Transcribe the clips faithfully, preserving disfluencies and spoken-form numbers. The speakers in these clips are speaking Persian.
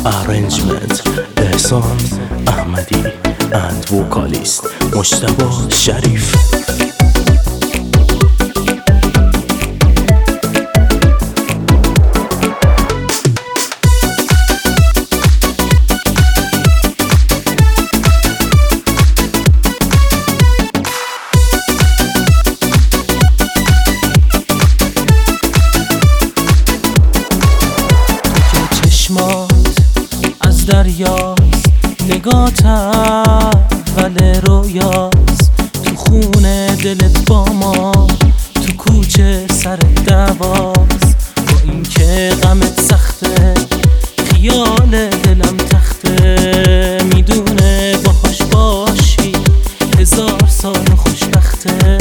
Arrangement احسان احمدی and vocalist مجتبی شریف. از دریاست نگات اول رویاست، تو خونه دلت با ما، تو کوچه سر دواست. با این که غمت سخته خیال دلم تخته، میدونه باهاش باشی هزار سال خوشبخته.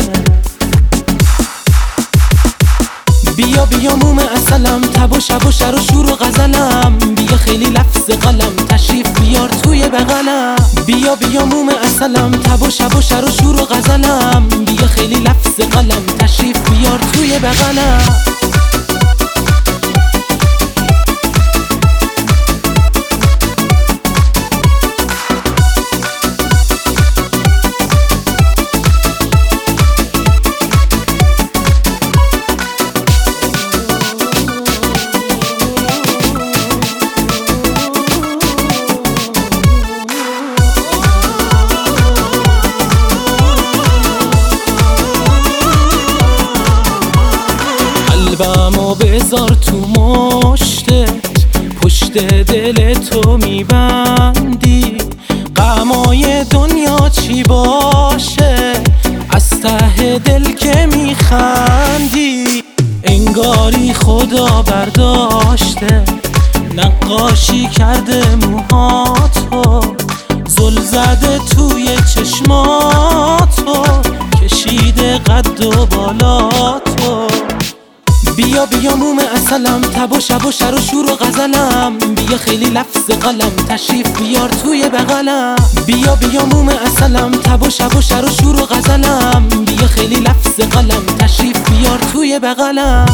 بیا بیا موم اصلم، تب و شب و شر و شور و غزلم، بیا خیلی لفظ قلم تشریف بیار توی بغلم. بیا بیا موم اصلم، تب و شب و شر و شور و غزلم، بیا خیلی لفظ قلم تشریف بیار توی بغلم. قلبمو بذار تو مشتت، پشت دل تو میبندی، غمای دنیا چی باشه از ته دل که میخندی. انگاری خدا برداشته نقاشی کرده موهاتو، زل زده توی چشماتو، کشیده قد و بالاتو. بیا بیا موم اصلم، تب و شب و شر و شور و غزلم، بیا خیلی لفظ قلم تشریف بیار توی بغلم. بیا بیا موم اصلم، تب و شب و شر و شور و غزلم، بیا خیلی لفظ قلم تشریف بیار توی بغلم.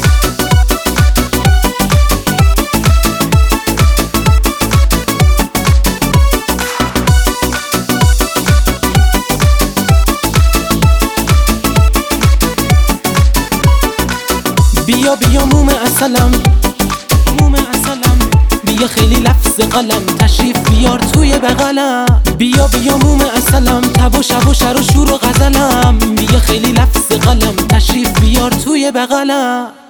بیا بیا موم اصلم، موم اصلم، بیا خیلی لفظ قلم تشریف بیار توی بغلم. بیا بیا موم اصلم، تب و شب و شر و شور و غزلم، بیا خیلی لفظ قلم تشریف بیار توی بغلم.